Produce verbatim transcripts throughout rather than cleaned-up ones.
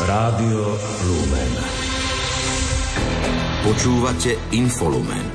Rádio Lumen. Počúvate Infolumen.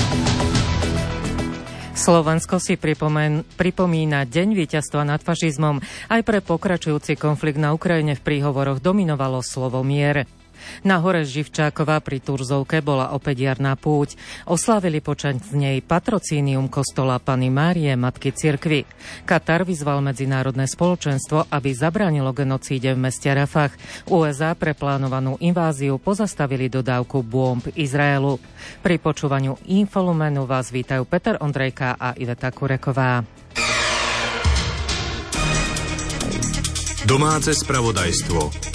Slovensko si pripomen, pripomína Deň víťazstva nad fašizmom. Aj pre pokračujúci konflikt na Ukrajine v príhovoroch dominovalo slovo mier. Na hore Živčákova pri Turzovke bola opäť jarná púť. Oslávili počas nej patrocínium kostola Panny Márie, Matky cirkvi. Katar vyzval medzinárodné spoločenstvo, aby zabránilo genocíde v meste Rafah. ú es á pre plánovanú inváziu pozastavili dodávku bomb Izraelu. Pri počúvaniu Infolumenu vás vítajú Peter Ondrejka a Iveta Kureková. Domáce spravodajstvo.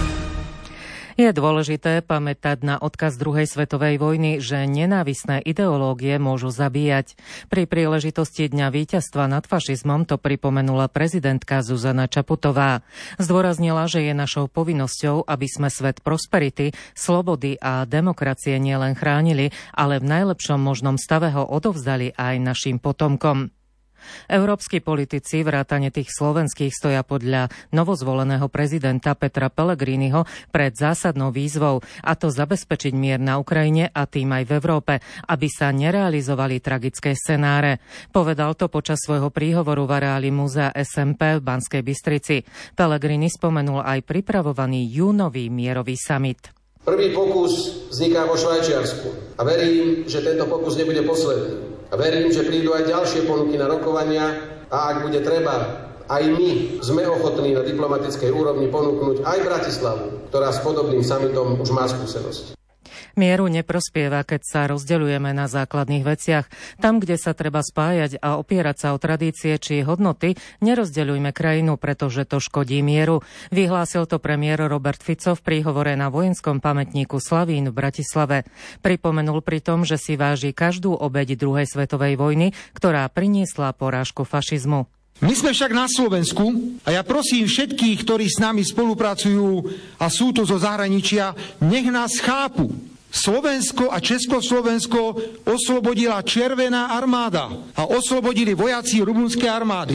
Je dôležité pamätať na odkaz druhej svetovej vojny, že nenávisné ideológie môžu zabíjať. Pri príležitosti Dňa víťazstva nad fašizmom to pripomenula prezidentka Zuzana Čaputová. Zdôraznila, že je našou povinnosťou, aby sme svet prosperity, slobody a demokracie nielen chránili, ale v najlepšom možnom stave ho odovzdali aj našim potomkom. Európski politici vrátane tých slovenských stoja podľa novozvoleného prezidenta Petra Pellegriniho pred zásadnou výzvou, a to zabezpečiť mier na Ukrajine a tým aj v Európe, aby sa nerealizovali tragické scenáre. Povedal to počas svojho príhovoru v areáli Múzea es em pé v Banskej Bystrici. Pellegrini spomenul aj pripravovaný júnový mierový summit. Prvý pokus vzniká vo Švajčiarsku a verím, že tento pokus nebude posledný. A verím, že prídu aj ďalšie ponuky na rokovania a ak bude treba, aj my sme ochotní na diplomatickej úrovni ponúknuť aj Bratislavu, ktorá s podobným summitom už má skúsenosť. Mieru neprospieva, keď sa rozdeľujeme na základných veciach. Tam, kde sa treba spájať a opierať sa o tradície či hodnoty, nerozdeľujme krajinu, pretože to škodí mieru. Vyhlásil to premiér Robert Fico v príhovore na vojenskom pamätníku Slavín v Bratislave. Pripomenul pritom, že si váži každú obeť druhej svetovej vojny, ktorá priniesla porážku fašizmu. My sme však na Slovensku a ja prosím všetkých, ktorí s nami spolupracujú a sú tu zo zahraničia, nech nás chápu. Slovensko a Československo oslobodila Červená armáda a oslobodili vojaci rumunskej armády.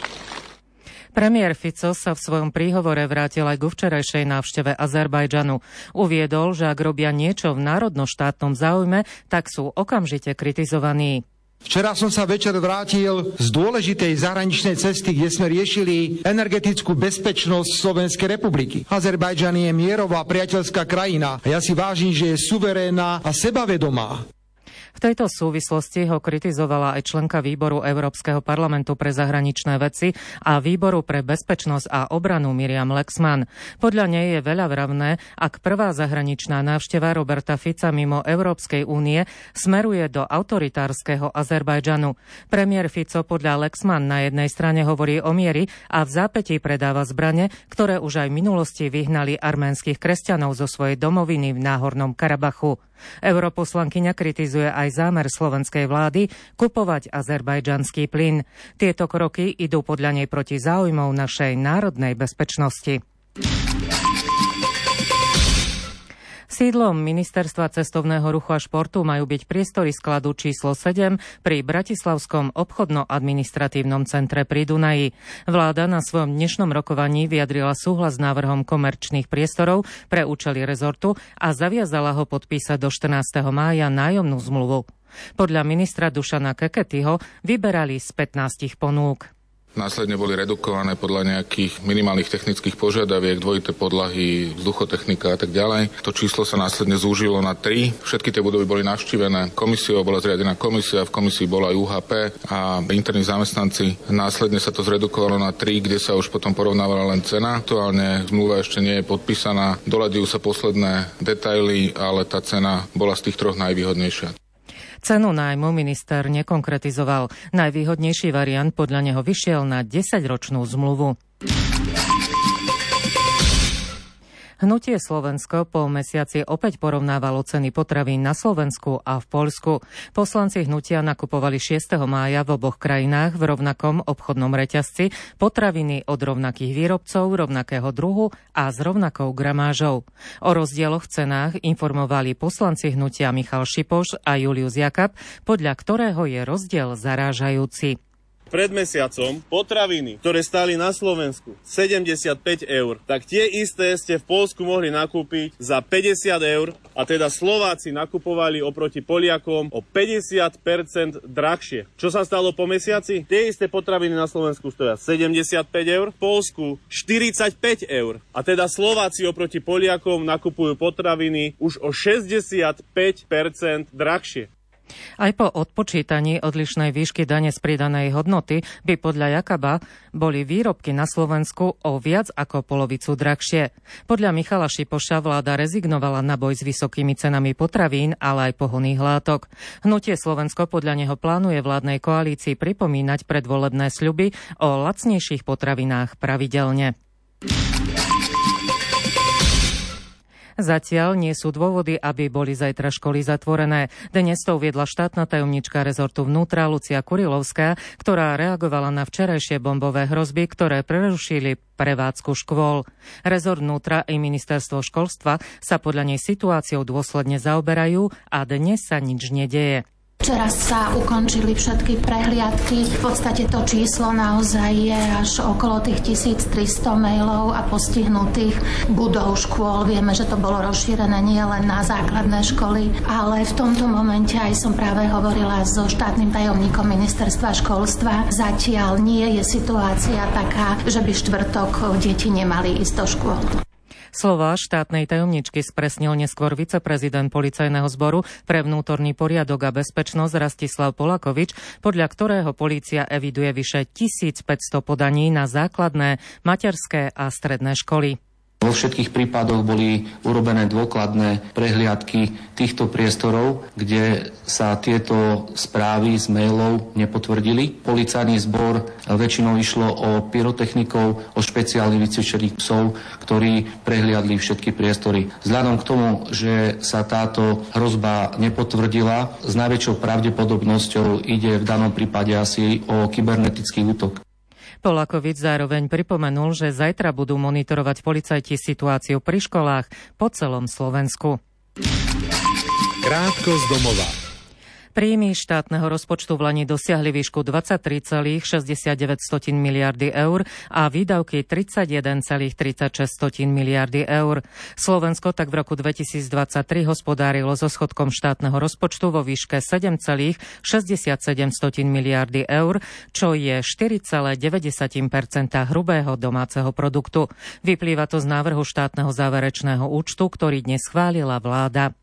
Premiér Fico sa v svojom príhovore vrátil aj ku včerajšej návšteve Azerbajdžanu. Uviedol, že ak robia niečo v národno-štátnom záujme, tak sú okamžite kritizovaní. Včera som sa večer vrátil z dôležitej zahraničnej cesty, kde sme riešili energetickú bezpečnosť Slovenskej republiky. Azerbajdžan je mierová priateľská krajina a ja si vážim, že je suverénna a sebavedomá. V tejto súvislosti ho kritizovala aj členka výboru Európskeho parlamentu pre zahraničné veci a výboru pre bezpečnosť a obranu Miriam Lexman. Podľa nej je veľa vravné, ak prvá zahraničná návšteva Roberta Fica mimo Európskej únie smeruje do autoritárskeho Azerbajdžanu. Premiér Fico podľa Lexman na jednej strane hovorí o mieri a v zápätí predáva zbrane, ktoré už aj v minulosti vyhnali arménskych kresťanov zo svojej domoviny v Náhornom Karabachu. Europoslankyňa kritizuje aj zámer slovenskej vlády kupovať azerbajdžanský plyn. Tieto kroky idú podľa nej proti záujmov našej národnej bezpečnosti. Sídlom Ministerstva cestovného ruchu a športu majú byť priestory skladu číslo sedem pri Bratislavskom obchodno-administratívnom centre pri Dunaji. Vláda na svojom dnešnom rokovaní vyjadrila súhlas s návrhom komerčných priestorov pre účely rezortu a zaviazala ho podpísať do štrnásteho mája nájomnú zmluvu. Podľa ministra Dušana Keketyho vyberali z pätnástich ponúk. Následne boli redukované podľa nejakých minimálnych technických požiadaviek, dvojité podlahy, vzduchotechnika a tak ďalej. To číslo sa následne zúžilo na tri. Všetky tie budovy boli navštívené komisiou, bola zriadená komisia, v komisii bola aj ú há pé a interní zamestnanci. Následne sa to zredukovalo na tri, kde sa už potom porovnávala len cena. Aktuálne zmluva ešte nie je podpísaná, doľaďujú sa posledné detaily, ale tá cena bola z tých troch najvýhodnejšia. Cenu nájmu minister nekonkretizoval. Najvýhodnejší variant podľa neho vyšiel na desaťročnú zmluvu. Hnutie Slovensko po mesiaci opäť porovnávalo ceny potravín na Slovensku a v Poľsku. Poslanci hnutia nakupovali šiesteho mája v oboch krajinách v rovnakom obchodnom reťazci potraviny od rovnakých výrobcov, rovnakého druhu a s rovnakou gramážou. O rozdieloch v cenách informovali poslanci hnutia Michal Šipoš a Julius Jakab, podľa ktorého je rozdiel zarážajúci. Pred mesiacom potraviny, ktoré stáli na Slovensku sedemdesiatpäť eur, tak tie isté ste v Poľsku mohli nakúpiť za päťdesiat eur a teda Slováci nakupovali oproti Poliakom o päťdesiat percent drahšie. Čo sa stalo po mesiaci? Tie isté potraviny na Slovensku stoja sedemdesiatpäť eur, v Poľsku štyridsaťpäť eur. A teda Slováci oproti Poliakom nakupujú potraviny už o šesťdesiatpäť percent drahšie. Aj po odpočítaní odlišnej výšky dane z pridanej hodnoty by podľa Jakaba boli výrobky na Slovensku o viac ako polovicu drahšie. Podľa Michala Šipoša vláda rezignovala na boj s vysokými cenami potravín, ale aj pohonných látok. Hnutie Slovensko podľa neho plánuje vládnej koalícii pripomínať predvolebné sľuby o lacnejších potravinách pravidelne. Zatiaľ nie sú dôvody, aby boli zajtra školy zatvorené. Dnes to uviedla štátna tajomnička rezortu vnútra Lucia Kurilovská, ktorá reagovala na včerajšie bombové hrozby, ktoré prerušili prevádzku škôl. Rezort vnútra i ministerstvo školstva sa podľa nej situáciou dôsledne zaoberajú a dnes sa nič nedeje. Včera sa ukončili všetky prehliadky. V podstate to číslo naozaj je až okolo tých tisíctristo mailov a postihnutých budov škôl. Vieme, že to bolo rozšírené nie len na základné školy, ale v tomto momente aj som práve hovorila so štátnym tajomníkom ministerstva školstva. Zatiaľ nie je situácia taká, že by štvrtok deti nemali ísť do škôl. Slová štátnej tajomničky spresnil neskôr viceprezident Policajného zboru pre vnútorný poriadok a bezpečnosť Rastislav Polakovič, podľa ktorého polícia eviduje vyše tisícpäťsto podaní na základné, materské a stredné školy. Vo všetkých prípadoch boli urobené dôkladné prehliadky týchto priestorov, kde sa tieto správy z mailov nepotvrdili. Policajný zbor väčšinou išlo o pyrotechnikov, o špeciálne vycvičených psov, ktorí prehliadli všetky priestory. Vzhľadom k tomu, že sa táto hrozba nepotvrdila, s najväčšou pravdepodobnosťou ide v danom prípade asi o kybernetický útok. Polakovič zároveň pripomenul, že zajtra budú monitorovať policajti situáciu pri školách po celom Slovensku. Krátko z domova. Príjmy štátneho rozpočtu v lani dosiahli výšku dvadsaťtri celé šesťdesiatdeväť miliardy eur a výdavky tridsaťjeden celé tridsaťšesť miliardy eur. Slovensko tak v roku dvetisícdvadsaťtri hospodárilo so schodkom štátneho rozpočtu vo výške sedem celé šesťdesiatsedem miliardy eur, čo je štyri celé deväť percent hrubého domáceho produktu. Vyplýva to z návrhu štátneho záverečného účtu, ktorý dnes schválila vláda.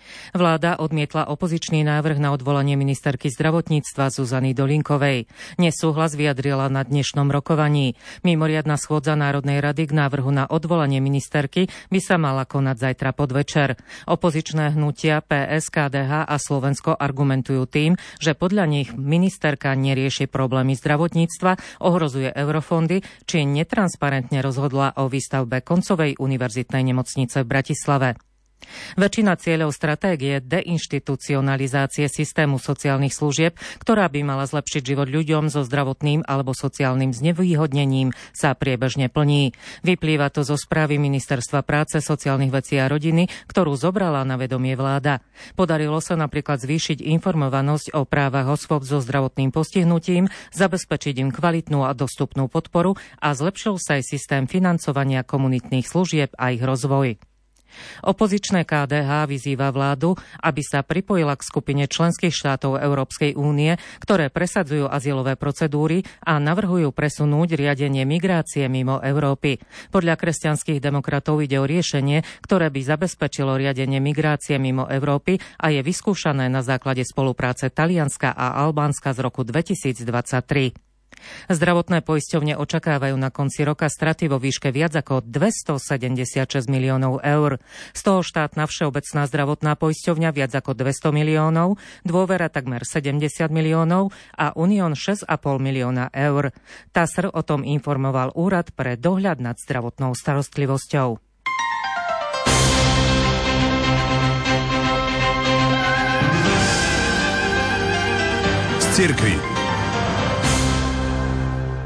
Vláda odmietla opozičný návrh na odvolanie ministerky zdravotníctva Zuzany Dolinkovej. Nesúhlas vyjadrila na dnešnom rokovaní. Mimoriadna schôdza Národnej rady k návrhu na odvolanie ministerky by sa mala konať zajtra podvečer. Opozičné hnutia pé es, ká dé há a Slovensko argumentujú tým, že podľa nich ministerka nerieši problémy zdravotníctva, ohrozuje eurofondy či netransparentne rozhodla o výstavbe koncovej univerzitnej nemocnice v Bratislave. Väčšina cieľov stratégie deinštitucionalizácie systému sociálnych služieb, ktorá by mala zlepšiť život ľuďom so zdravotným alebo sociálnym znevýhodnením, sa priebežne plní. Vyplýva to zo správy Ministerstva práce, sociálnych vecí a rodiny, ktorú zobrala na vedomie vláda. Podarilo sa napríklad zvýšiť informovanosť o právach osôb so zdravotným postihnutím, zabezpečiť im kvalitnú a dostupnú podporu a zlepšil sa aj systém financovania komunitných služieb a ich rozvoj. Opozičné ká dé há vyzýva vládu, aby sa pripojila k skupine členských štátov Európskej únie, ktoré presadzujú azylové procedúry a navrhujú presunúť riadenie migrácie mimo Európy. Podľa kresťanských demokratov ide o riešenie, ktoré by zabezpečilo riadenie migrácie mimo Európy a je vyskúšané na základe spolupráce Talianska a Albánska z roku dvetisícdvadsaťtri. Zdravotné poisťovne očakávajú na konci roka straty vo výške viac ako dvestosedemdesiatšesť miliónov eur. Z toho štátna všeobecná zdravotná poisťovňa viac ako dvesto miliónov, Dôvera takmer sedemdesiat miliónov a Unión šesť a pol milióna eur. TASR o tom informoval Úrad pre dohľad nad zdravotnou starostlivosťou. Z cirkvi.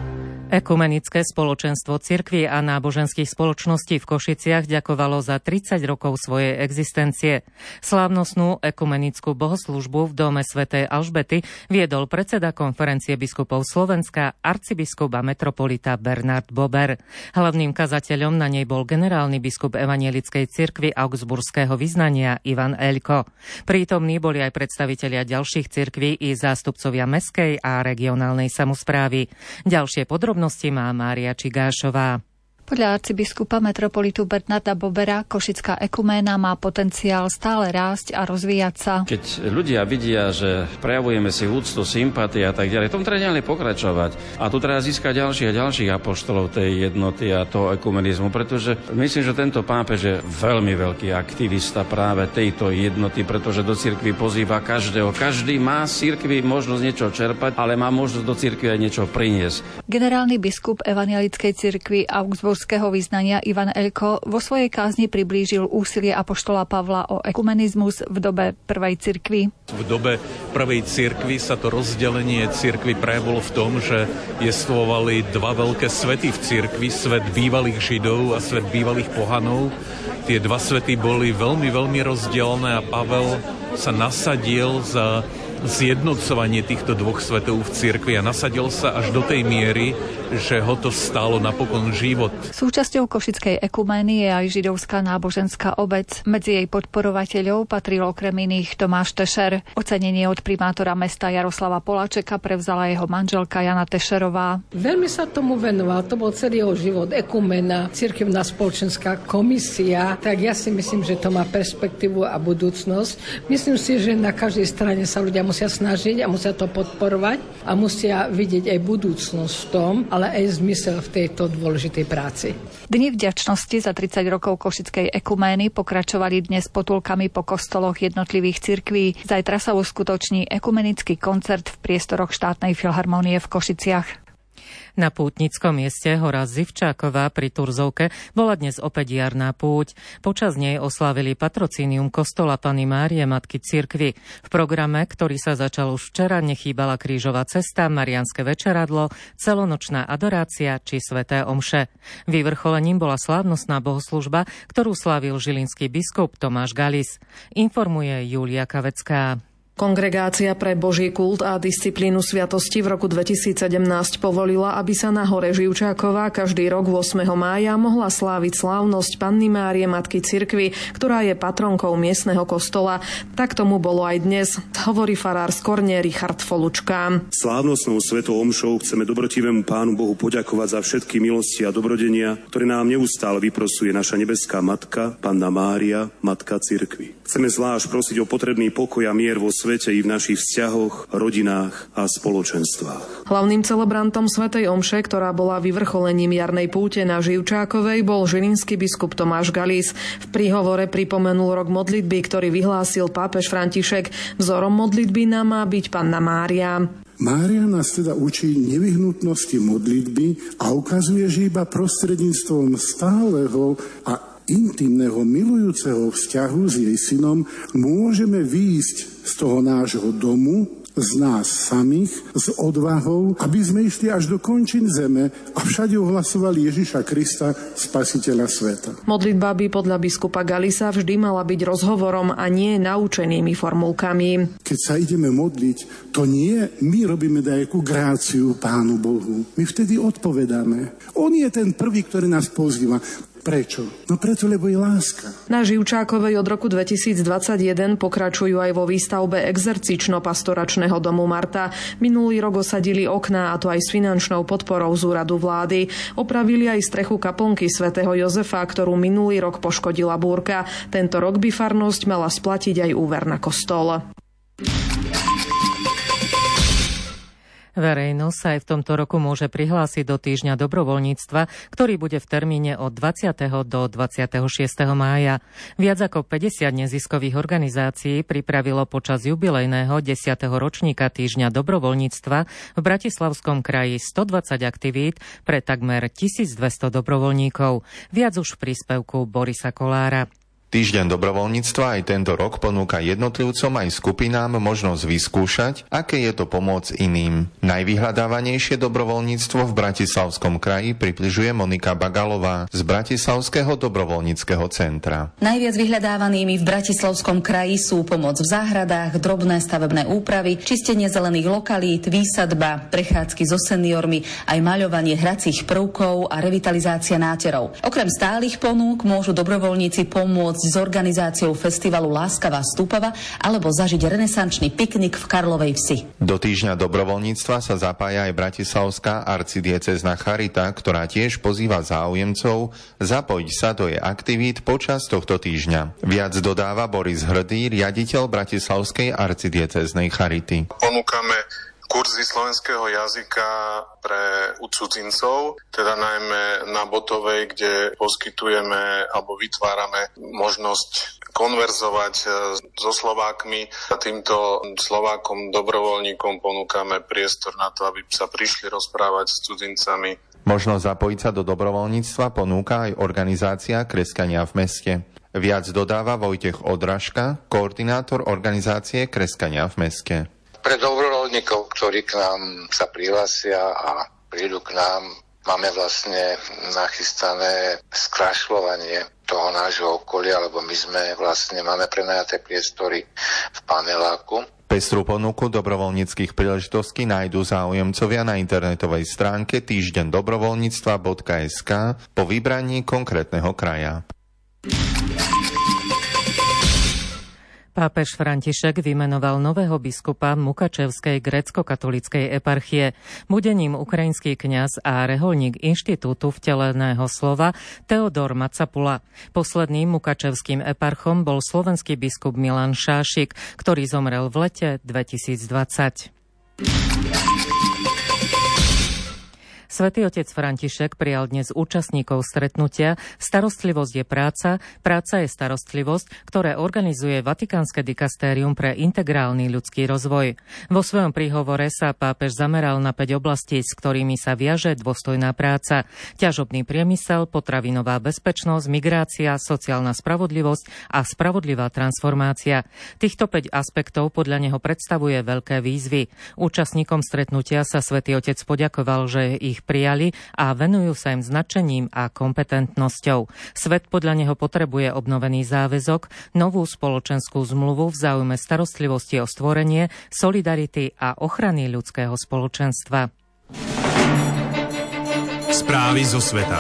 Ekumenické spoločenstvo cirkví a náboženských spoločností v Košiciach ďakovalo za tridsať rokov svojej existencie. Slávnostnú ekumenickú bohoslužbu v dome svätej Alžbety viedol predseda konferencie biskupov Slovenska arcibiskup a metropolita Bernard Bober. Hlavným kazateľom na nej bol generálny biskup Evangelickej cirkvi augsburského vyznania Ivan Eľko. Prítomní boli aj predstavitelia ďalších cirkví i zástupcovia mestskej a regionálnej samosprávy. Ďalšie podrobnosti má Mária Čigášová. Podľa arcibiskupa metropolitu Bernarda Bobera košická ekuména má potenciál stále rásť a rozvíjať sa. Keď ľudia vidia, že prejavujeme si úctu, sympatie a tak ďalej, tom treba ďalej pokračovať. A tu treba získať ďalších a ďalších apoštolov tej jednoty a toho ekumenizmu, pretože myslím, že tento pápež je veľmi veľký aktivista práve tejto jednoty, pretože do cirkvi pozýva každého. Každý má z cirkvi možnosť niečo čerpať, ale má možnosť do cirkvi aj niečo priniesť. Generálny biskup Evangelickej cirkvi augsburského vyznania Ivan Eľko vo svojej kázni priblížil úsilie apoštola Pavla o ekumenizmus v dobe prvej cirkvi. V dobe prvej cirkvi sa to rozdelenie cirkvi prejavilo v tom, že jestvovali dva veľké svety v cirkvi, svet bývalých Židov a svet bývalých pohanov. Tie dva svety boli veľmi, veľmi rozdelené a Pavel sa nasadil za zjednocovanie týchto dvoch svetov v cirkvi a nasadil sa až do tej miery, že ho to stálo napokon život. Súčasťou košickej ekumény je aj židovská náboženská obec. Medzi jej podporovateľov patril okrem iných Tomáš Tešer. Ocenenie od primátora mesta Jaroslava Poláčeka prevzala jeho manželka Jana Tešerová. Veľmi sa tomu venoval, to bol celý jeho život, ekumena, cirkevná spoločenská komisia, tak ja si myslím, že to má perspektívu a budúcnosť. Myslím si, že na každej strane sa ľudia musia snažiť a musia to podporovať a musia vidieť aj budúcnosť v tom, ale aj zmysel v tejto dôležitej práci. Dni vďačnosti za tridsať rokov košickej ekumény pokračovali dnes potulkami po kostoloch jednotlivých cirkví. Zajtra sa uskutoční ekumenický koncert v priestoroch štátnej filharmónie v Košiciach. Na pútnickom mieste hora Zivčáková pri Turzovke bola dnes opäť jarná púť. Počas nej oslávili patrocínium kostola Panny Márie Matky cirkvi. V programe, ktorý sa začal už včera, nechýbala krížová cesta, mariánske večeradlo, celonočná adorácia či sväté omše. Vyvrcholením bola slávnostná bohoslužba, ktorú slávil žilinský biskup Tomáš Galis. Informuje Julia Kavecká. Kongregácia pre Boží kult a disciplínu sviatosti v roku dvetisícsedemnásť povolila, aby sa na hore Živčáková každý rok ôsmeho mája mohla sláviť slávnosť Panny Márie Matky cirkvi, ktorá je patronkou miestneho kostola. Tak tomu bolo aj dnes, hovorí farár z Korne Richard Folučka. Slávnostnou svetou omšou chceme dobrotivému Pánu Bohu poďakovať za všetky milosti a dobrodenia, ktoré nám neustále vyprosuje naša nebeská Matka, Panna Mária, Matka cirkvi. Chceme zvlášť prosiť o potrebný pokoj a mier vo svete i v našich vzťahoch, rodinách a spoločenstvách. Hlavným celebrantom svätej omše, ktorá bola vyvrcholením jarnej púte na Živčákovej, bol žilinský biskup Tomáš Galis. V príhovore pripomenul rok modlitby, ktorý vyhlásil pápež František. Vzorom modlitby nám má byť Panna Mária. Mária nás teda učí nevyhnutnosti modlitby a ukazuje, že iba prostredníctvom stáleho a intimného milujúceho vzťahu s jej synom môžeme výjsť z toho nášho domu, z nás samých, s odvahou, aby sme išli až do končín zeme a všade ohlasovali Ježiša Krista, spasiteľa sveta. Modlitba by podľa biskupa Galisa vždy mala byť rozhovorom a nie naučenými formulkami. Keď sa ideme modliť, to nie my robíme nejakú gráciu Pánu Bohu. My vtedy odpovedáme. On je ten prvý, ktorý nás pozýva. Prečo? No preto, lebo je láska. Na Živčákovej od roku dvetisícdvadsaťjeden pokračujú aj vo výstavbe exercično-pastoračného domu Marta. Minulý rok osadili okná, a to aj s finančnou podporou z úradu vlády. Opravili aj strechu kaplnky svätého Jozefa, ktorú minulý rok poškodila búrka. Tento rok by farnosť mala splatiť aj úver na kostol. Verejnosť sa aj v tomto roku môže prihlásiť do týždňa dobrovoľníctva, ktorý bude v termíne od dvadsiateho do dvadsiateho šiesteho mája. Viac ako päťdesiat neziskových organizácií pripravilo počas jubilejného desiateho ročníka týždňa dobrovoľníctva v Bratislavskom kraji stodvadsať aktivít pre takmer tisícdvesto dobrovoľníkov. Viac už v príspevku Borisa Kolára. Týždeň dobrovoľníctva aj tento rok ponúka jednotlivcom aj skupinám možnosť vyskúšať, aké je to pomôcť iným. Najvyhľadávanejšie dobrovoľníctvo v Bratislavskom kraji približuje Monika Bagalová z Bratislavského dobrovoľníckeho centra. Najviac vyhľadávanými v Bratislavskom kraji sú pomoc v záhradách, drobné stavebné úpravy, čistenie zelených lokalít, výsadba, prechádzky so seniormi, aj maľovanie hracích prvkov a revitalizácia náterov. Okrem stálych ponúk môžu dobrovoľníci pomôcť s organizáciou festivalu Láskavá Stúpava alebo zažiť renesančný piknik v Karlovej Vsi. Do týždňa dobrovoľníctva sa zapája aj Bratislavská arcidiecézna charita, ktorá tiež pozýva záujemcov zapojiť sa do jej aktivít počas tohto týždňa. Viac dodáva Boris Hrdý, riaditeľ Bratislavskej arcidiecéznej charity. Ponúkame kurzy slovenského jazyka pre cudzincov, teda najmä na Botovej, kde poskytujeme alebo vytvárame možnosť konverzovať so Slovákmi. A týmto Slovákom, dobrovoľníkom ponúkame priestor na to, aby sa prišli rozprávať s cudzincami. Možnosť zapojiť sa do dobrovoľníctva ponúka aj organizácia Kreskania v meste. Viac dodáva Vojtech Odražka, koordinátor organizácie Kreskania v meste. Pre dobrovoľníkov, ktorí k nám sa prihlásia a prídu k nám, máme vlastne nachystané skrašľovanie toho nášho okolia, lebo my sme vlastne, máme prenajaté priestory v paneláku. Pestrú ponuku dobrovoľníckych príležitostí nájdú záujemcovia na internetovej stránke týždeň dobrovoľníctva bodka es ká po vybraní konkrétneho kraja. Pápež František vymenoval nového biskupa Mukačevskej grécko-katolíckej eparchie. Bude ním ukrajinský kňaz a reholník Inštitútu vteleného slova Teodor Macapula. Posledným mukačevským eparchom bol slovenský biskup Milan Šášik, ktorý zomrel v lete dvetisícdvadsať. Svätý otec František prijal dnes účastníkov stretnutia Starostlivosť je práca, práca je starostlivosť, ktoré organizuje Vatikánske dikastérium pre integrálny ľudský rozvoj. Vo svojom príhovore sa pápež zameral na päť oblastí, s ktorými sa viaže dôstojná práca: ťažobný priemysel, potravinová bezpečnosť, migrácia, sociálna spravodlivosť a spravodlivá transformácia. Týchto päť aspektov podľa neho predstavuje veľké výzvy. Účastníkom stretnutia sa svätý otec poďakoval, že ich prijali a venujú sa im značením a kompetentnosťou. Svet podľa neho potrebuje obnovený záväzok, novú spoločenskú zmluvu v záujme starostlivosti o stvorenie, solidarity a ochrany ľudského spoločenstva. Správy zo sveta.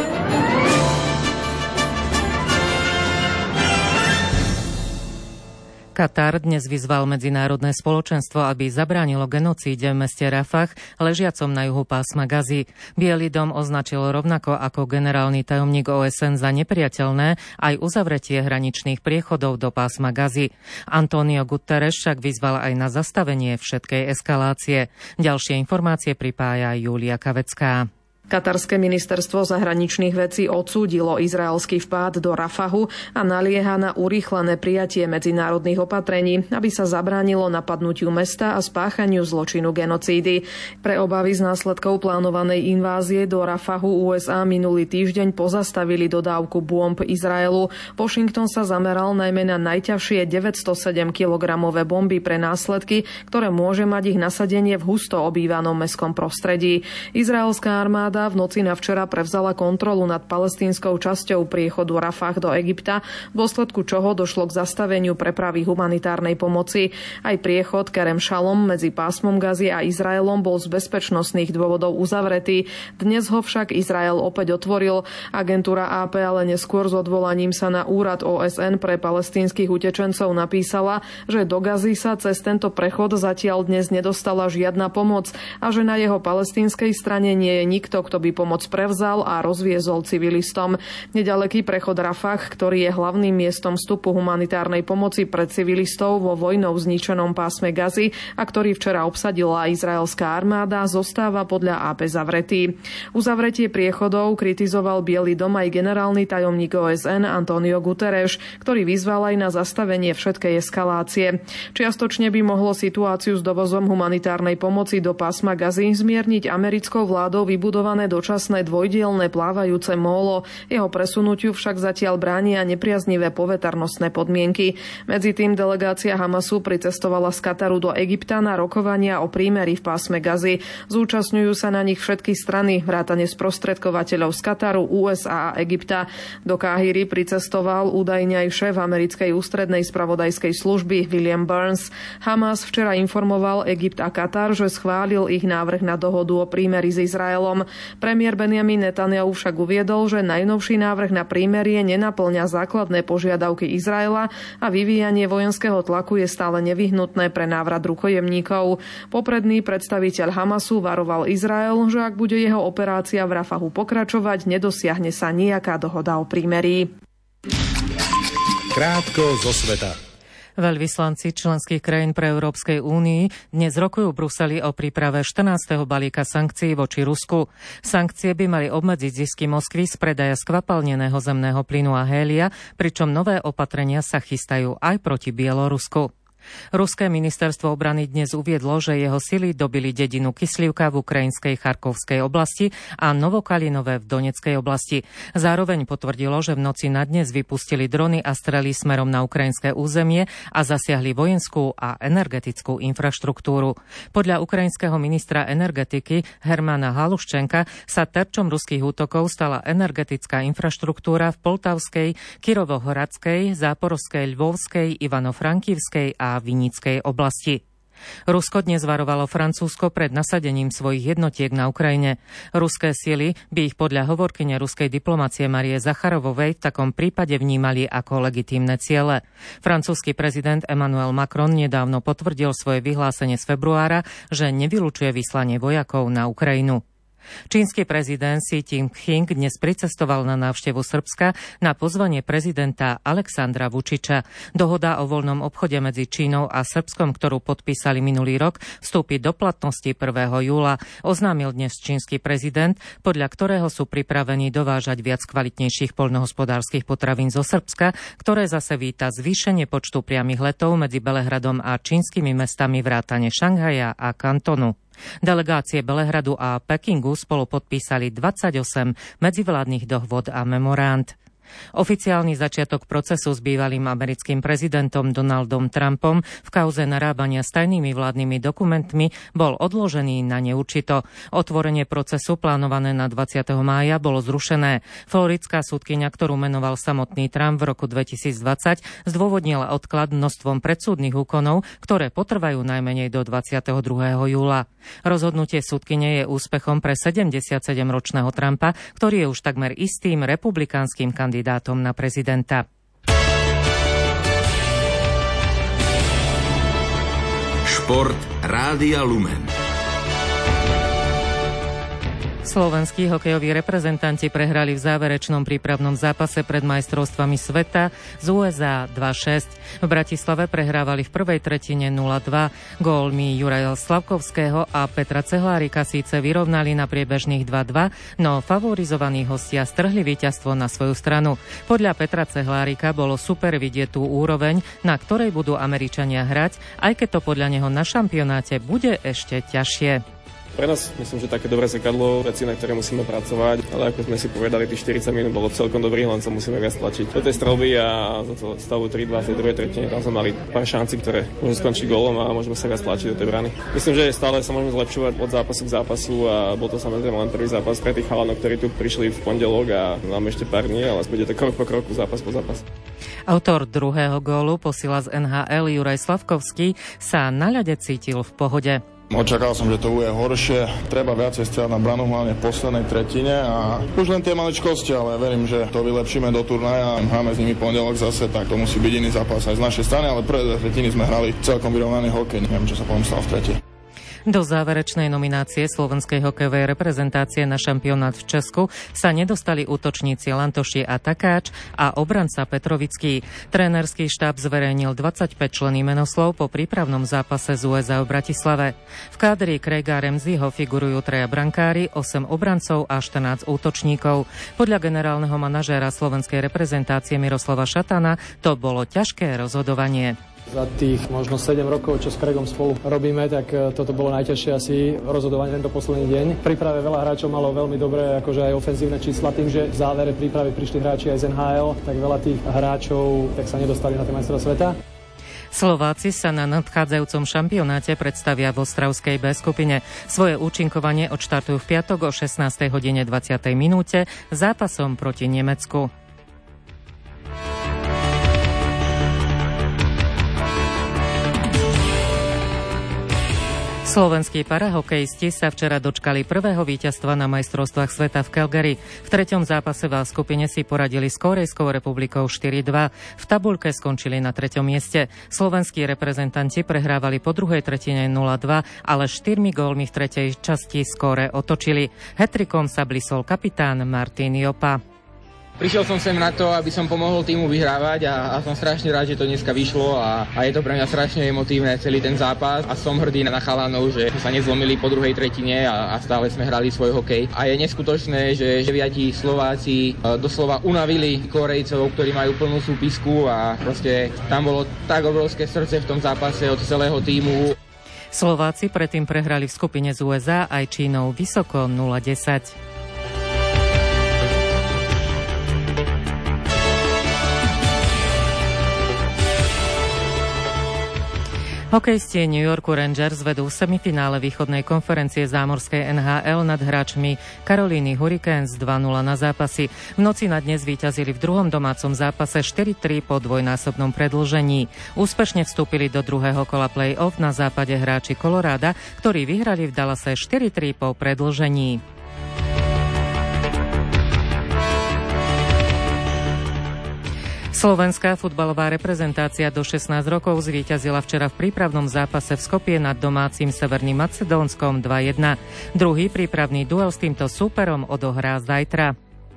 Katar dnes vyzval medzinárodné spoločenstvo, aby zabránilo genocíde v meste Rafah, ležiacom na juhu pásma Gazy. Bielý dom označil rovnako ako generálny tajomník ó es en za nepriateľné aj uzavretie hraničných priechodov do pásma Gazy. Antonio Guterres však vyzval aj na zastavenie všetkej eskalácie. Ďalšie informácie pripája Júlia Kavecká. Katarské ministerstvo zahraničných vecí odsúdilo izraelský vpád do Rafahu a nalieha na urýchlené prijatie medzinárodných opatrení, aby sa zabránilo napadnutiu mesta a spáchaniu zločinu genocídy. Pre obavy z následkov plánovanej invázie do Rafahu ú es á minulý týždeň pozastavili dodávku bomb Izraelu. Washington sa zameral najmä na najťažšie deväťstosedem kilogramové bomby pre následky, ktoré môže mať ich nasadenie v husto obývanom mestskom prostredí. Izraelská armáda v noci na včera prevzala kontrolu nad palestínskou časťou priechodu Rafah do Egypta, v dôsledku čoho došlo k zastaveniu prepravy humanitárnej pomoci. Aj priechod Kerem Shalom medzi pásmom Gazy a Izraelom bol z bezpečnostných dôvodov uzavretý. Dnes ho však Izrael opäť otvoril. Agentúra á pé ale neskôr s odvolaním sa na úrad ó es en pre palestínskych utečencov napísala, že do Gazy sa cez tento prechod zatiaľ dnes nedostala žiadna pomoc a že na jeho palestínskej strane nie je nikto, kto by pomoc prevzal a rozviezol civilistom. Nedaleký prechod Rafah, ktorý je hlavným miestom vstupu humanitárnej pomoci pre civilistov vo vojnou zničenom pásme Gazy a ktorý včera obsadila izraelská armáda, zostáva podľa á pé zavretý. Uzavretie priechodov kritizoval Bielý dom aj generálny tajomník ó es en Antonio Guterres, ktorý vyzval aj na zastavenie všetkej eskalácie. Čiastočne by mohlo situáciu s dovozom humanitárnej pomoci do pásma Gazy zmierniť americkou vládou vybudované vybudované dočasné dvojdielne plávajúce mólo. Jeho presunutiu však zatiaľ bránia nepriaznivé poveternostné podmienky. Medzi tým delegácia Hamasu pricestovala z Kataru do Egypta na rokovania o prímeri v pásme Gazy. Zúčastňujú sa na nich všetky strany, vrátane sprostredkovateľov z Kataru, ú es á a Egypta. Do Káhiry pricestoval údajne aj šéf americkej ústrednej spravodajskej služby William Burns. Hamas včera informoval Egypt a Katar, že schválil ich návrh na dohodu o prímeri s Izraelom. Premiér Benjamin Netanjahu však uviedol, že najnovší návrh na prímerie nenaplňa základné požiadavky Izraela a vyvíjanie vojenského tlaku je stále nevyhnutné pre návrat rukojemníkov. Popredný predstaviteľ Hamasu varoval Izrael, že ak bude jeho operácia v Rafahu pokračovať, nedosiahne sa nejaká dohoda o prímerí. Krátko zo sveta. Veľvyslanci členských krajín pre Európskej únii dnes rokujú v Bruseli o príprave štrnásteho balíka sankcií voči Rusku. Sankcie by mali obmedziť zisky Moskvy z predaja skvapalneného zemného plynu a hélia, pričom nové opatrenia sa chystajú aj proti Bielorusku. Ruské ministerstvo obrany dnes uviedlo, že jeho sily dobili dedinu Kyslivka v ukrajinskej Charkovskej oblasti a Novokalinové v Doneckej oblasti. Zároveň potvrdilo, že v noci na dnes vypustili drony a strely smerom na ukrajinské územie a zasiahli vojenskú a energetickú infraštruktúru. Podľa ukrajinského ministra energetiky Hermana Haluščenka sa terčom ruských útokov stala energetická infraštruktúra v Poltavskej, Kirovohradskej, Záporovskej, Lvovskej, Ivano-Frankivskej a Vinickej oblasti. Rusko dnes varovalo Francúzsko pred nasadením svojich jednotiek na Ukrajine. Ruské sily by ich podľa hovorkyne ruskej diplomacie Marie Zacharovovej v takom prípade vnímali ako legitímne ciele. Francúzsky prezident Emmanuel Macron nedávno potvrdil svoje vyhlásenie z februára, že nevylučuje vyslanie vojakov na Ukrajinu. Čínsky prezident Xi Jinping dnes pricestoval na návštevu Srbska na pozvanie prezidenta Alexandra Vučiča. Dohoda o voľnom obchode medzi Čínou a Srbskom, ktorú podpísali minulý rok, vstúpi do platnosti prvého júla. Oznámil dnes čínsky prezident, podľa ktorého sú pripravení dovážať viac kvalitnejších poľnohospodárskych potravín zo Srbska, ktoré zase víta zvýšenie počtu priamych letov medzi Belehradom a čínskymi mestami vrátane Šanghaja a Kantonu. Delegácie Belehradu a Pekingu spolu podpísali dvadsaťosem medzivládnych dohôd a memorand. Oficiálny začiatok procesu s bývalým americkým prezidentom Donaldom Trumpom v kauze narábania s tajnými vládnymi dokumentmi bol odložený na neurčito. Otvorenie procesu plánované na dvadsiateho mája bolo zrušené. Floridská sudkyňa, ktorú menoval samotný Trump v roku dvetisícdvadsať, zdôvodnila odklad množstvom predsúdnych úkonov, ktoré potrvajú najmenej do dvadsiateho druhého júla. Rozhodnutie sudkyne je úspechom pre sedemdesiatsedemročného Trumpa, ktorý je už takmer istým republikánskym kandidátom na prezidenta. Šport Rádia Lumen. Slovenskí hokejoví reprezentanti prehrali v záverečnom prípravnom zápase pred majstrovstvami sveta z ú es á dva šesť. V Bratislave prehrávali v prvej tretine nula dva. Gólmi Juraja Slavkovského a Petra Cehlárika síce vyrovnali na priebežných dva dva, no favorizovaní hostia strhli víťazstvo na svoju stranu. Podľa Petra Cehlárika bolo super vidieť tú úroveň, na ktorej budú Američania hrať, aj keď to podľa neho na šampionáte bude ešte ťažšie. Pre nás myslím, že také dobré zrkadlo, veci, na ktoré musíme pracovať, ale ako sme si povedali, tých štyridsať minút bolo celkom dobrých, len sa musíme viac tlačiť do tej strelby a za to stavu tri dva v tej druhej tretine tam sme mali pár šancí, ktoré môžu skončiť gólom a môžeme sa viac tlačiť do tej brány. Myslím, že stále sa môžeme zlepšovať od zápasu k zápasu a bol to samozrejme len prvý zápas pre tých chalanov, ktorí tu prišli v pondelok a máme ešte pár dní, ale bude to krok po kroku, zápas po zápas. Autor druhého gólu, posila z en há el Juraj Slavkovský, sa na ľade cítil v pohode. Očakal som, že to bude horšie. Treba viacej strieľať na branu, hlavne v poslednej tretine a už len tie maličkosti, ale verím, že to vylepšíme do turnaja a hráme s nimi pondelok zase, tak to musí byť iný zápas aj z našej strany, ale prvé tretiny sme hrali celkom vyrovnaný hokej. Neviem, čo sa potom stalo v tretej. Do záverečnej nominácie slovenskej hokejovej reprezentácie na šampionát v Česku sa nedostali útočníci Lantoši a Takáč a obranca Petrovický. Trénerský štáb zverejnil dvadsaťpäťčlenný menoslov po prípravnom zápase z ú es á v Bratislave. V kádri Craiga Ramseyho figurujú traja brankári, osem obrancov a štrnásť útočníkov. Podľa generálneho manažéra slovenskej reprezentácie Miroslava Šatana to bolo ťažké rozhodovanie. Za tých možno sedem rokov, čo s Craigom spolu robíme, tak toto bolo najťažšie asi rozhodovanie tento posledný deň. V príprave veľa hráčov malo veľmi dobré akože aj ofenzívne čísla, tým, že v závere prípravy prišli hráči aj z en há el, tak veľa tých hráčov tak sa nedostali na tie majstrovstvá sveta. Slováci sa na nadchádzajúcom šampionáte predstavia v Ostravskej B skupine. Svoje účinkovanie odštartujú v piatok o šestnástej hodine dvadsiatej minúte zápasom proti Nemecku. Slovenskí parahokejisti sa včera dočkali prvého víťazstva na majstrovstvách sveta v Calgary. V treťom zápase v skupine si poradili s Kórejskou republikou štyri dva. V tabuľke skončili na treťom mieste. Slovenskí reprezentanti prehrávali po druhej tretine nula dva, ale štyrmi gólmi v tretej časti skóre otočili. Hat-trickom sa blisol kapitán Martin Jopa. Prišiel som sem na to, aby som pomohol týmu vyhrávať a, a som strašne rád, že to dneska vyšlo a, a je to pre mňa strašne emotívne celý ten zápas a som hrdý na chalanov, že sa nezlomili po druhej tretine a, a stále sme hrali svoj hokej. A je neskutočné, že deviati Slováci doslova unavili Korejcov, ktorí majú plnú súpisku a proste tam bolo tak obrovské srdce v tom zápase od celého týmu. Slováci predtým prehrali v skupine z ú es á aj Čínou vysoko nula desať. Hokejisti New Yorku Rangers vedú v semifinále východnej konferencie zámorskej en há el nad hráčmi Caroliny Hurricanes dva nula na zápasy. V noci na dnes víťazili v druhom domácom zápase štyri tri po dvojnásobnom predĺžení. Úspešne vstúpili do druhého kola play-off na západe hráči Coloráda, ktorí vyhrali v Dallase štyri tri po predĺžení. Slovenská futbalová reprezentácia do šestnásť rokov zvíťazila včera v prípravnom zápase v Skopje nad domácim Severným Macedónskom dva jedna. Druhý prípravný duel s týmto súperom odohrá zajtra.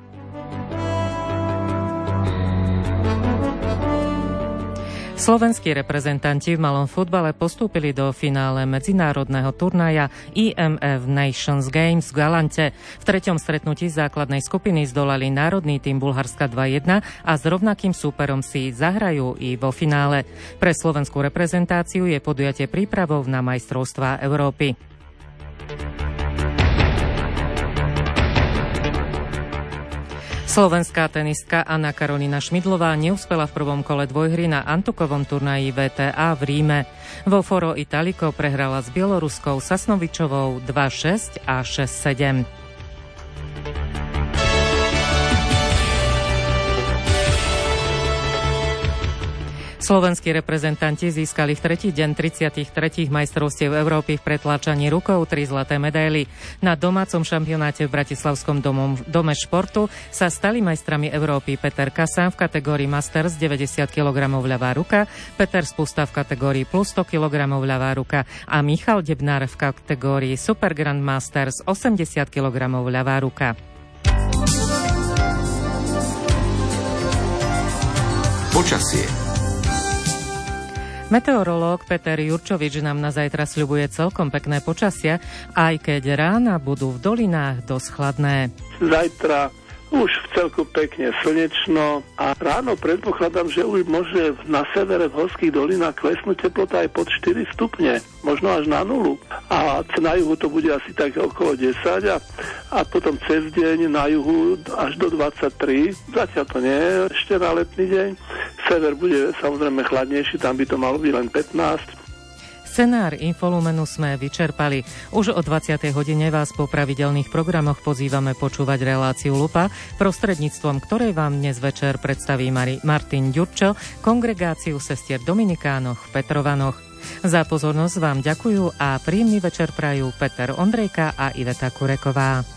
Slovenskí reprezentanti v malom futbale postúpili do finále medzinárodného turnaja í em ef Nations Games v Galante. V treťom stretnutí základnej skupiny zdolali národný tím Bulharska dva jedna a s rovnakým súperom si zahrajú i vo finále. Pre slovenskú reprezentáciu je podujatie prípravou na majstrovstvá Európy. Slovenská tenistka Anna Karolina Šmidlová neúspela v prvom kole dvojhry na Antukovom turnaji vé té á v Ríme. Vo Foro Italico prehrala s bieloruskou Sasnovičovou dva šesť a šesť sedem. Slovenskí reprezentanti získali v tretí deň tridsiatich tretích majstrovstiev Európy v pretláčaní rukou tri zlaté medaily. Na domácom šampionáte v Bratislavskom domom, dome športu sa stali majstrami Európy Peter Kasán v kategórii Masters deväťdesiat kilogramov ľavá ruka, Peter Spusta v kategórii plus sto kilogramov ľavá ruka a Michal Debnár v kategórii Super Grand Masters osemdesiat kilogramov ľavá ruka. Počasie. Meteorológ Peter Jurčovič nám na zajtra sľubuje celkom pekné počasie, aj keď rána budú v dolinách dosť chladné. Zajtra už v celku pekne slnečno a ráno predpokladám, že už môže na severe v horských dolinách klesnúť teplota aj pod štyri stupne, možno až na nulu. A na juhu to bude asi tak okolo desať a, a potom cez deň na juhu až do dvadsaťtri. Zatiaľ to nie je ešte na letný deň. Sever bude samozrejme chladnejší, tam by to malo byť len pätnásť. Scenár Infolumenu sme vyčerpali. Už o dvadsiatej hodine vás po pravidelných programoch pozývame počúvať reláciu Lupa, prostredníctvom ktorej vám dnes večer predstaví Mari- Martin Ďurčo, kongregáciu sestier Dominikánoch v Petrovanoch. Za pozornosť vám ďakujú a príjemný večer prajú Peter Ondrejka a Iveta Kureková.